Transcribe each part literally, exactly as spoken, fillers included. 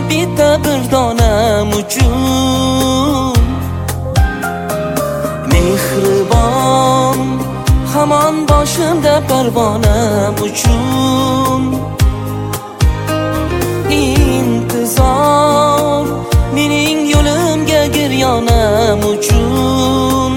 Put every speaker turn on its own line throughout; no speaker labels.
bitta bir donam uchun. Mehribon hamon boshimda parvonam uchun. Intizor mening yo'limga giryonam uchun.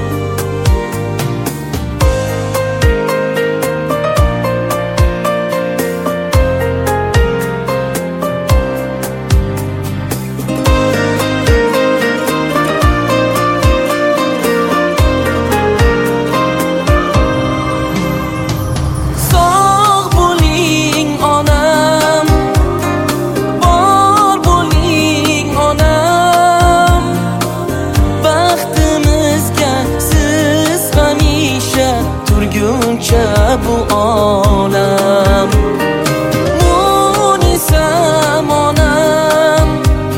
Bu olam Munisam onam,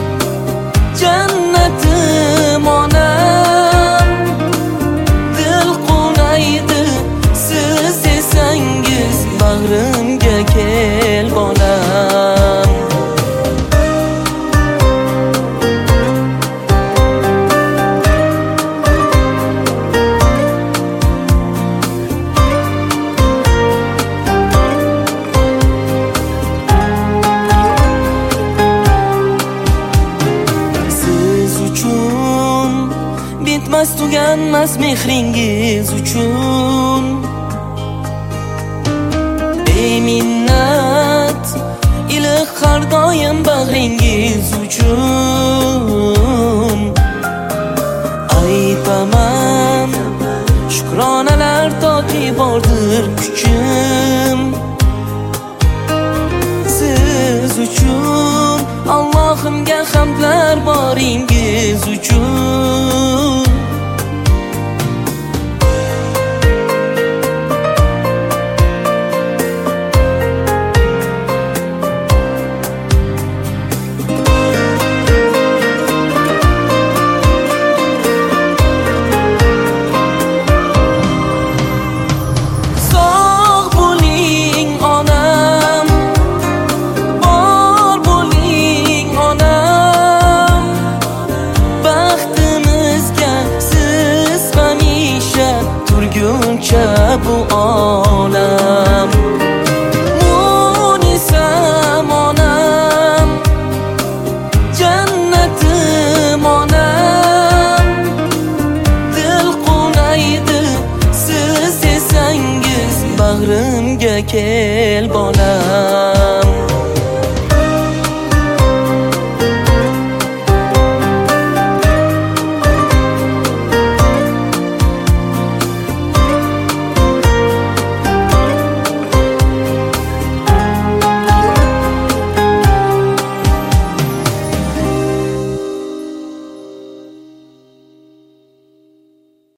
jannatim onam. Dil qunaydi siz desangiz, bag'rimga kel bolam. Bitmas tuganmas mehringiz uchun. Beminnat iliq har doim bag'ringiz uchun. Aytaman shukronalar toki bordir kuchim. Siz uchun Allohimga hamdlar boringiz uchun.